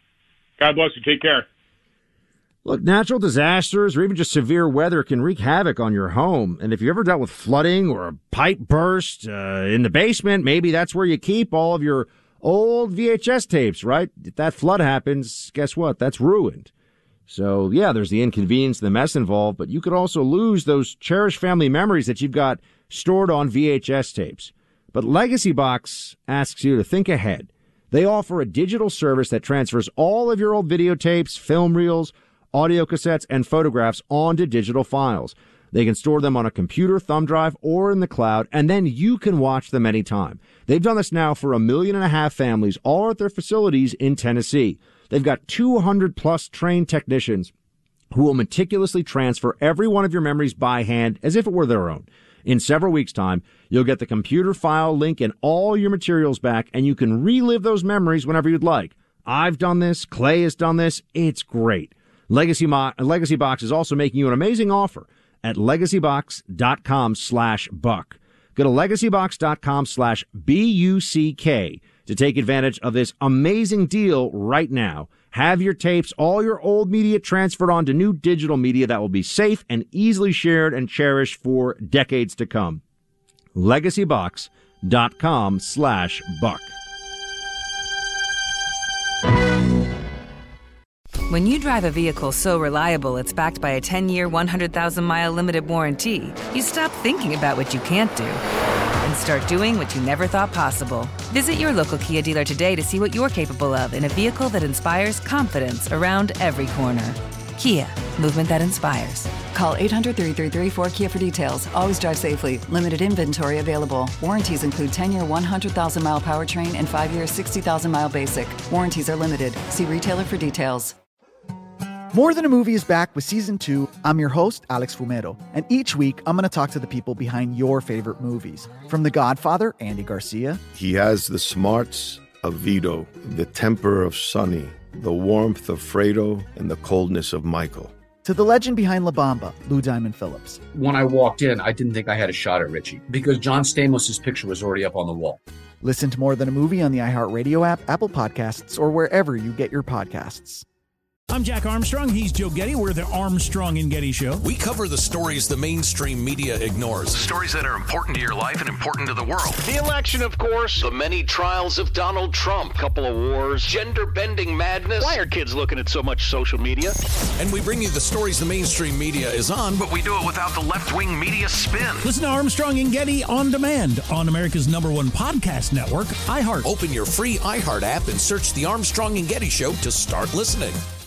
Speaker 16: God bless you. Take care.
Speaker 10: Look, natural disasters or even just severe weather can wreak havoc on your home. And if you ever dealt with flooding or a pipe burst in the basement, maybe that's where you keep all of your old VHS tapes, right? If that flood happens, guess what? That's ruined. So, yeah, there's the inconvenience, the mess involved, but you could also lose those cherished family memories that you've got stored on VHS tapes. But Legacy Box asks you to think ahead. They offer a digital service that transfers all of your old videotapes, film reels, audio cassettes, and photographs onto digital files. They can store them on a computer, thumb drive, or in the cloud, and then you can watch them anytime. They've done this now for 1.5 million families, all at their facilities in Tennessee. They've got 200-plus trained technicians who will meticulously transfer every one of your memories by hand as if it were their own. In several weeks' time, you'll get the computer file link and all your materials back, and you can relive those memories whenever you'd like. I've done this. Clay has done this. It's great. Legacy Box is also making you an amazing offer at legacybox.com/buck. Go to legacybox.com/BUCK to take advantage of this amazing deal right now. Have your tapes, all your old media transferred onto new digital media that will be safe and easily shared and cherished for decades to come. LegacyBox.com/buck.
Speaker 1: When you drive a vehicle so reliable it's backed by a 10-year, 100,000-mile limited warranty, you stop thinking about what you can't do and start doing what you never thought possible. Visit your local Kia dealer today to see what you're capable of in a vehicle that inspires confidence around every corner. Kia, movement that inspires.
Speaker 2: Call 800-333-4KIA for details. Always drive safely. Limited inventory available. Warranties include 10-year, 100,000-mile powertrain and 5-year, 60,000-mile basic. Warranties are limited. See retailer for details.
Speaker 3: More Than a Movie is back with Season 2. I'm your host, Alex Fumero, and each week I'm going to talk to the people behind your favorite movies. From The Godfather, Andy Garcia.
Speaker 4: He has the smarts of Vito, the temper of Sonny, the warmth of Fredo, and the coldness of Michael.
Speaker 3: To the legend behind La Bamba, Lou Diamond Phillips.
Speaker 5: When I walked in, I didn't think I had a shot at Richie because John Stamos' picture was already up on the wall.
Speaker 3: Listen to More Than a Movie on the iHeartRadio app, Apple Podcasts, or wherever you get your podcasts.
Speaker 6: I'm Jack Armstrong. He's Joe Getty. We're the Armstrong and Getty Show.
Speaker 7: We cover the stories the mainstream media ignores. Stories that are important to your life and important to the world. The election, of course. The many trials of Donald Trump. Couple of wars. Gender-bending madness. Why are kids looking at so much social media? And we bring you the stories the mainstream media is on, but we do it without the left-wing media spin.
Speaker 6: Listen to Armstrong and Getty on demand on America's #1 podcast network, iHeart.
Speaker 7: Open your free iHeart app and search the Armstrong and Getty Show to start listening.